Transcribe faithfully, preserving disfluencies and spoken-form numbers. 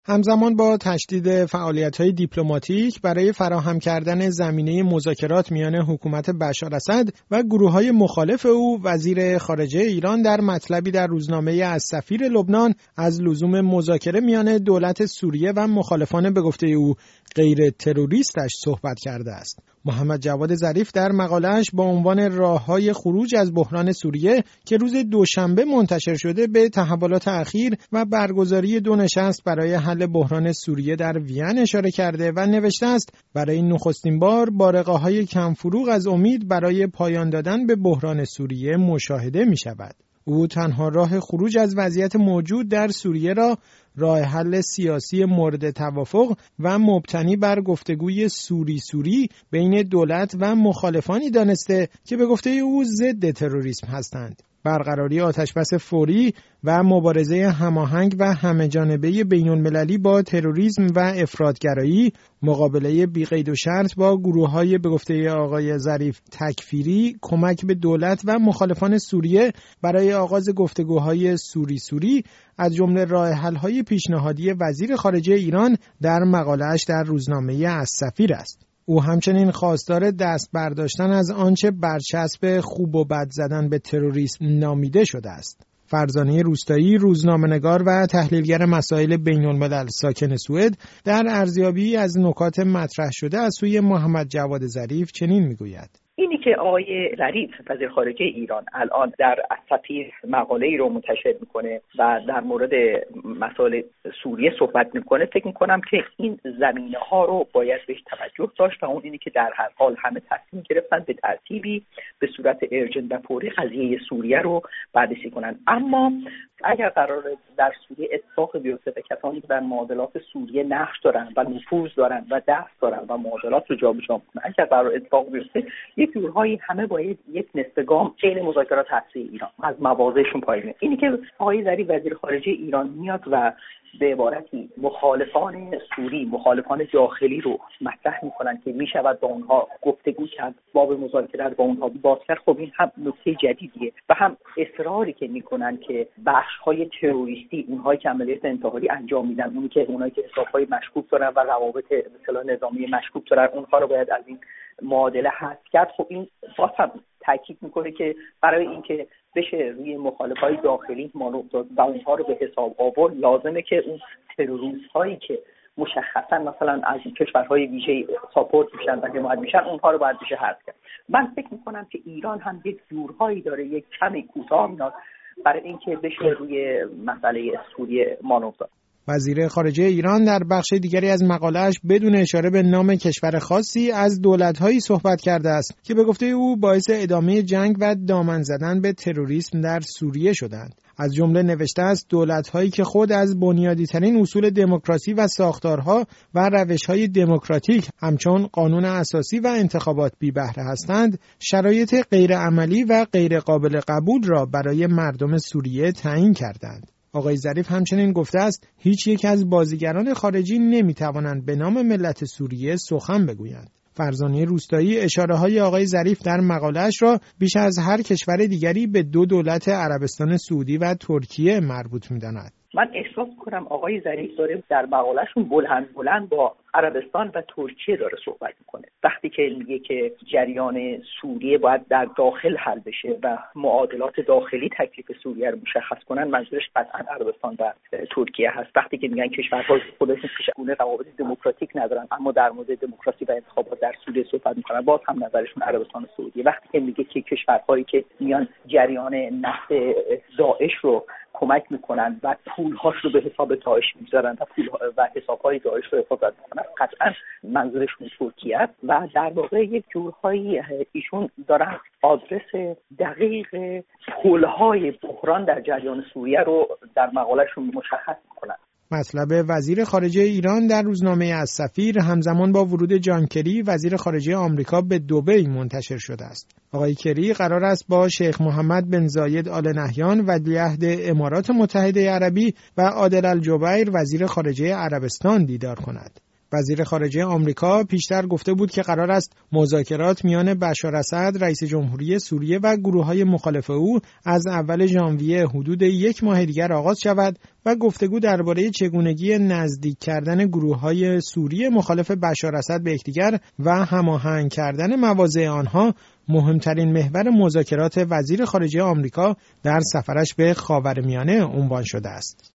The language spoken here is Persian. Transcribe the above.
همزمان با تشدید فعالیت‌های دیپلماتیک برای فراهم کردن زمینه مذاکرات میان حکومت بشار اسد و گروه‌های مخالف او، وزیر خارجه ایران در مطلبی در روزنامه السفیر لبنان از لزوم مذاکره میان دولت سوریه و مخالفان به گفته او غیر تروریستش صحبت کرده است. محمد جواد ظریف در مقاله‌اش با عنوان راه‌های خروج از بحران سوریه که روز دوشنبه منتشر شده به تحولات اخیر و برگزاری دو نشست برای حل بحران سوریه در وین اشاره کرده و نوشته است برای نخستین بار بارقه‌های کم‌فروغ از امید برای پایان دادن به بحران سوریه مشاهده می‌شود. او تنها راه خروج از وضعیت موجود در سوریه را راه حل سیاسی مورد توافق و مبتنی بر گفتگوی سوری سوری بین دولت و مخالفانی دانسته که به گفته او ضد تروریسم هستند. برقراری آتشبس فوری و مبارزه هماهنگ و همه‌جانبه بین‌المللی با تروریسم و افراط‌گرایی، مقابله بی‌قید و شرط با گروه‌های به گفته آقای ظریف تکفیری، کمک به دولت و مخالفان سوریه برای آغاز گفتگوهای سوری سوری از جمله راه حل‌های پیشنهادی وزیر خارجه ایران در مقاله‌اش در روزنامه السفیر است. او همچنین خواستار دست برداشتن از آنچه برچسب خوب و بد زدن به تروریسم نامیده شده است. فرزانه روستایی، روزنامه‌نگار و تحلیلگر مسائل بین‌الملل ساکن سوئد، در ارزیابی از نکات مطرح شده از سوی محمد جواد ظریف چنین میگوید: اینی که آقای ظریف وزیر خارجه ایران الان در السفیر مقاله‌ای رو منتشر میکنه و در مورد مسائل سوریه صحبت میکنه، فکر میکنم که این زمینه‌ها رو باید بهش توجه داشت و اون اینی که در هر حال همه تصمیم گرفتن به ترتیبی به صورت ارجنت و فوری قضیه سوریه رو بررسی کنن. اما اگر قرار در سوریه اتفاق بیفته و کسانی که در معادلات سوریه نقش دارن و نفوذ دارن و دست دارن و معادلات رو جابجا میکنن، اگر قرار اتفاق بیفته یک جورهایی همه باید یک نصف گام بین مذاکرات هسته ایران از مواضعشون پایینه. اینی که آقای ظریف وزیر خارجه ایران میاد و به عبارتی مخالفان سوری، مخالفان داخلی رو مطرح میکنن که میشود با اونها گفتگو کرد، باب مذاکرات با اونها باز کرد، خب این هم نکته جدیدیه و هم اصراری که میکنن که بخش‌های تروریستی، اونهایی که عملیات انتحاری انجام میدن، اونی که اونایی که حساب‌های مشکوک دارن و روابط مثلا نظامی مشکوک دارن، اونها رو باید از این معادله حذف کرد. خب این باز هم تاکید میکنه که برای اینکه بشه روی مخالفای داخلی مانور داد و اونها رو به حساب آورد، لازمه که اون تروریست هایی که مشخصا مثلا از کشورهای ویژه ساپورت میشن و حمایت میشن، اونها رو باید بشه حذف کرد. من فکر میکنم که ایران هم یک جورهایی داره یک کمی کوتاه میاد برای اینکه بشه روی مسئله سوریه مانور داد. وزیر خارجه ایران در بخش دیگری از مقاله‌اش بدون اشاره به نام کشور خاصی از دولت‌هایی صحبت کرده است که به گفته او باعث ادامه جنگ و دامن زدن به تروریسم در سوریه شدند. از جمله نوشته است دولت‌هایی که خود از بنیادی‌ترین اصول دموکراسی و ساختارها و روش‌های دموکراتیک همچون قانون اساسی و انتخابات بی بهره هستند، شرایط غیرعملی و غیر قابل قبول را برای مردم سوریه تعیین کردند. آقای ظریف همچنین گفته است هیچ یک از بازیگران خارجی نمیتوانند به نام ملت سوریه سخن بگویند. فرزانه روستایی اشاره‌های آقای ظریف در مقاله‌اش را بیش از هر کشور دیگری به دو دولت عربستان سعودی و ترکیه مربوط می‌داند. من احساس کنم آقای ظریف داره در مقاله‌شون بلند بلند با عربستان و ترکیه داره صحبت میکنه. وقتی که میگه که جریان سوریه باید در داخل حل بشه و معادلات داخلی تکلیف سوریه رو مشخص کنن، منظورش قطعا عربستان و ترکیه هست. وقتی که میگن کشورها خودشون پیشگونه روابط دموکراتیک ندارن اما در مورد دموکراسی و انتخابات در سوریه صحبت میکنن، باز هم نظرشون عربستان و سعودیه. وقتی که میگه که کشورهایی که میان جریان نفت داعش رو کمک میکنن و پولهاش رو به حساب داعش میذارن و پول و حسابهای داعش رو حفاظت میکنن، قطعا منظورشون ترکیه است و در واقع یک جورهایی ایشون دارن آدرس دقیق پولهای بحران در جریان سوریه رو در مقالهشون مشخص میکنن. مطلب وزیر خارجه ایران در روزنامه السفیر همزمان با ورود جان کری وزیر خارجه آمریکا به دبی منتشر شده است. آقای کری قرار است با شیخ محمد بن زاید آل نهیان ولیعهد امارات متحده عربی و عادل الجبیر وزیر خارجه عربستان دیدار کند. وزیر خارجه آمریکا پیشتر گفته بود که قرار است مذاکرات میان بشار اسد رئیس جمهوری سوریه و گروه‌های مخالف او از اول ژانویه حدود یک ماه دیگر آغاز شود و گفتگو درباره چگونگی نزدیک کردن گروه‌های سوریه مخالف بشار اسد به یکدیگر و هماهنگ کردن مواضع آنها مهمترین محور مذاکرات وزیر خارجه آمریکا در سفرش به خاورمیانه عنوان شده است.